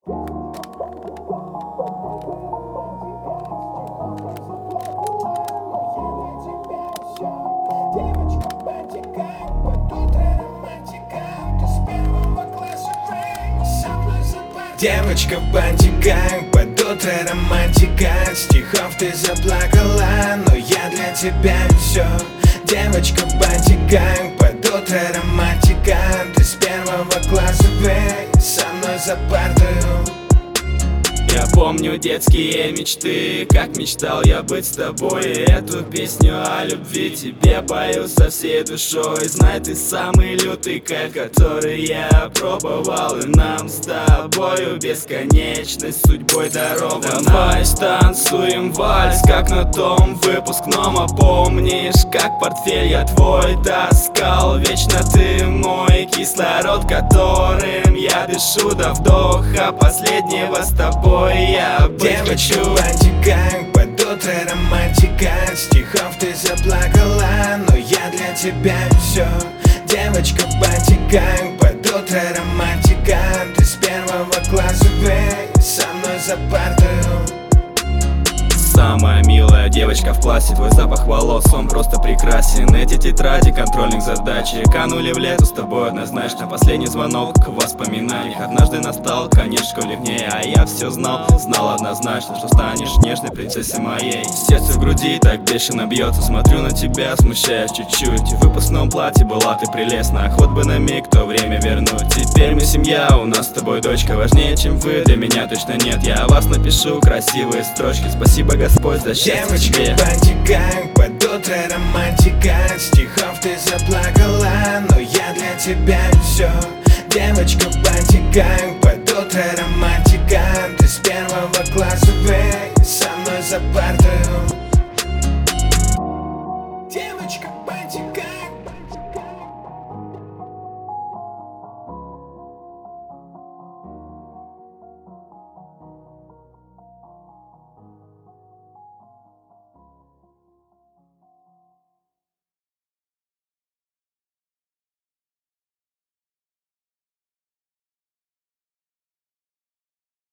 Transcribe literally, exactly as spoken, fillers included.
Девочка бантика, под утро романтика. Стихов ты заплакала, но я для тебя все. Девочка бантика, под утро романтика. Ты с первого класса, бей, со мной за партою. Я помню детские мечты, как мечтал я быть с тобой. И эту песню о любви тебе пою со всей душой. Знай, ты самый лютый кайф, который я пробовал. И нам с тобою бесконечность судьбой дарована. Давай станцуем вальс, как на том выпускном. А помнишь, как портфель я твой таскал? Вечно ты мой кислород, которым я дышу до вдоха последнего с тобой. Я быть Девочка хочу. бантика, под утро романтика. Стихов ты заплакала, но я для тебя все. Девочка бантика, под утро романтика. Ты с первого класса, бей, со мной за партою. Самая милая девочка в классе, твой запах волос, он просто прекрасен. Эти тетради контрольных задач канули в лету с тобой однозначно. Последний звонок к воспоминаниях однажды настал, конец в школе вне. А я все знал, знал однозначно, что станешь нежной принцессой моей. Сердце в груди так бешено бьется, смотрю на тебя, смущаясь чуть-чуть. В выпускном платье была ты прелестна, хоть бы на миг то время вернуть. Теперь мы семья, у нас с тобой дочка, важнее, чем вы, для меня точно нет. Я о вас напишу красивые строчки, спасибо, Господь, за счастье Девочка тебе. бантика, под утро романтика. Стихов ты заплакала, но я для тебя все. Девочка бантика, под утро романтика. Ты с первого класса, бей, со мной за партою. Девочка бантика.